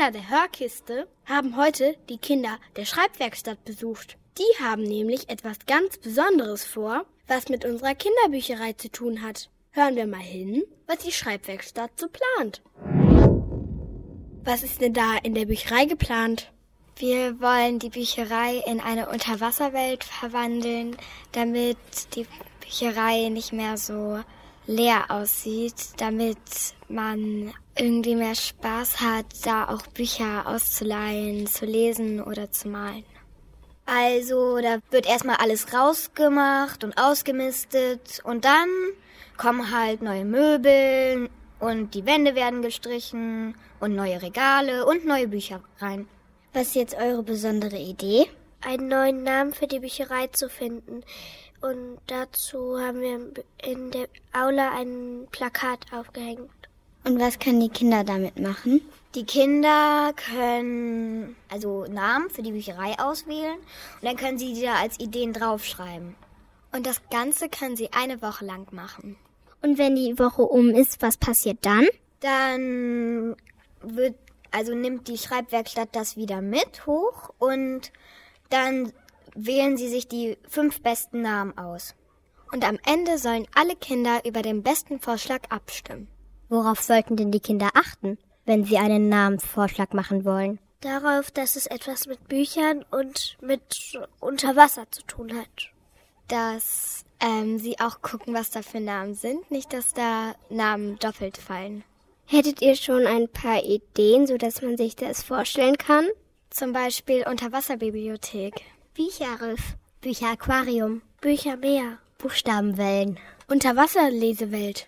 Kinder der Hörkiste haben heute die Kinder der Schreibwerkstatt besucht. Die haben nämlich etwas ganz Besonderes vor, was mit unserer Kinderbücherei zu tun hat. Hören wir mal hin, was die Schreibwerkstatt so plant. Was ist denn da in der Bücherei geplant? Wir wollen die Bücherei in eine Unterwasserwelt verwandeln, damit die Bücherei nicht mehr so leer aussieht, damit man irgendwie mehr Spaß hat, da auch Bücher auszuleihen, zu lesen oder zu malen. Also, da wird erstmal alles rausgemacht und ausgemistet und dann kommen halt neue Möbel und die Wände werden gestrichen und neue Regale und neue Bücher rein. Was ist jetzt eure besondere Idee? Einen neuen Namen für die Bücherei zu finden. Und dazu haben wir in der Aula ein Plakat aufgehängt. Und was können die Kinder damit machen? Die Kinder können also Namen für die Bücherei auswählen und dann können sie die da als Ideen draufschreiben. Und das Ganze können sie eine Woche lang machen. Und wenn die Woche um ist, was passiert dann? Dann nimmt die Schreibwerkstatt das wieder mit hoch und dann wählen sie sich die 5 besten Namen aus. Und am Ende sollen alle Kinder über den besten Vorschlag abstimmen. Worauf sollten denn die Kinder achten, wenn sie einen Namensvorschlag machen wollen? Darauf, dass es etwas mit Büchern und mit Unterwasser zu tun hat. Dass sie auch gucken, was da für Namen sind, nicht, dass da Namen doppelt fallen. Hättet ihr schon ein paar Ideen, sodass man sich das vorstellen kann? Zum Beispiel Unterwasserbibliothek. Bücherriff, Bücheraquarium, Büchermeer, Buchstabenwellen, Unterwasserlesewelt.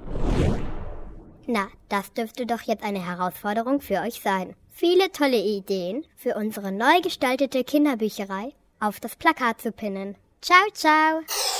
Na, das dürfte doch jetzt eine Herausforderung für euch sein. Viele tolle Ideen für unsere neu gestaltete Kinderbücherei auf das Plakat zu pinnen. Ciao, ciao!